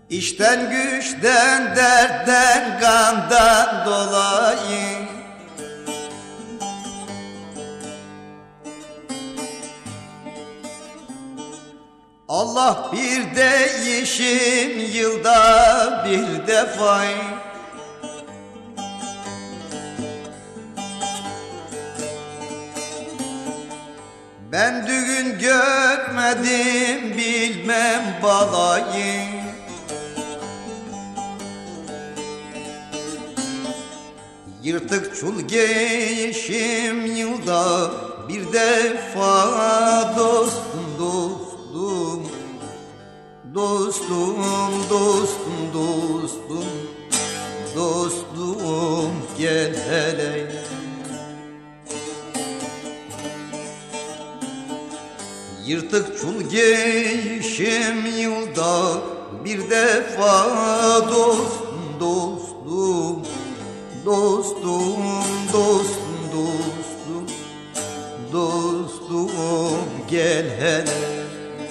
İşten güçten dertten kandan dolayı Allah bir değişim yılda bir defa ben düğün görmedim bilmem balayı Yırtık çul geçim yılda bir defa dostum dostum Dostum dostum dostum Dostum gel hele Yırtık çul geçim yılda bir defa dostum dostum Dostum dostum dostum Dostum gel hele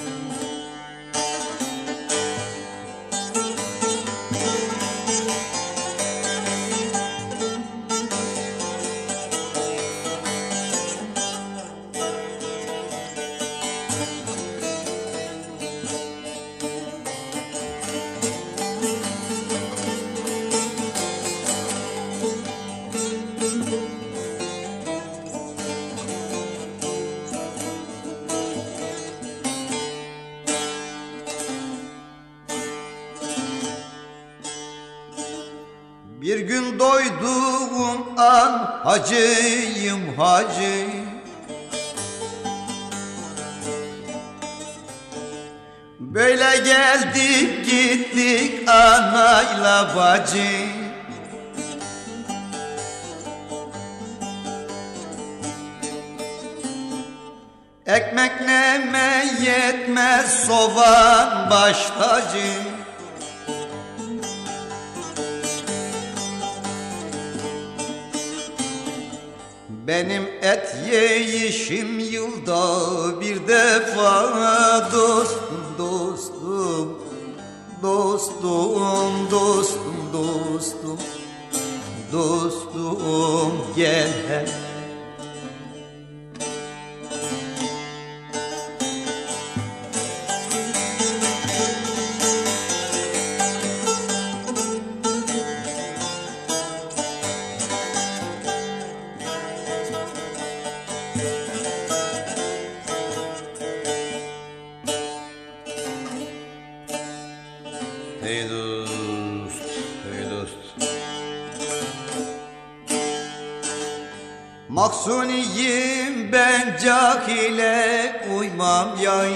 Bir gün doyduğum an hacıyım hacı Böyle geldik gittik anayla bacı Ekmek neme yetmez soğan baş tacı Benim et yiyişim yılda bir defa dostum dostum Dostum dostum dostum Dostum gel hele Hey dost, hey dost Mahzuniyim ben cahile uymam yay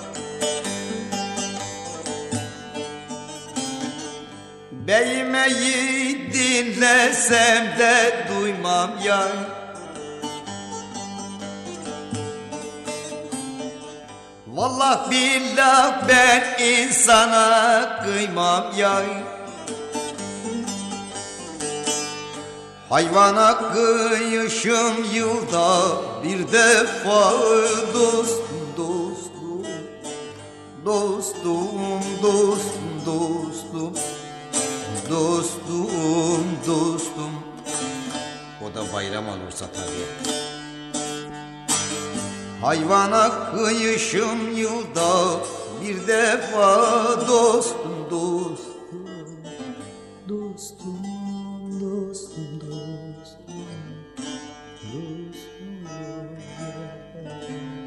Beymeyi dinlesem de duymam yay Vallah billah ben insana kıymam yay Hayvana kıyışım yılda bir defa dostum dostum Dostum dostum dostum Dostum dostum O da bayram olursa tabii Hayvana kıyışım yılda bir defa dostum dostum Dostum dostum dostum Dostum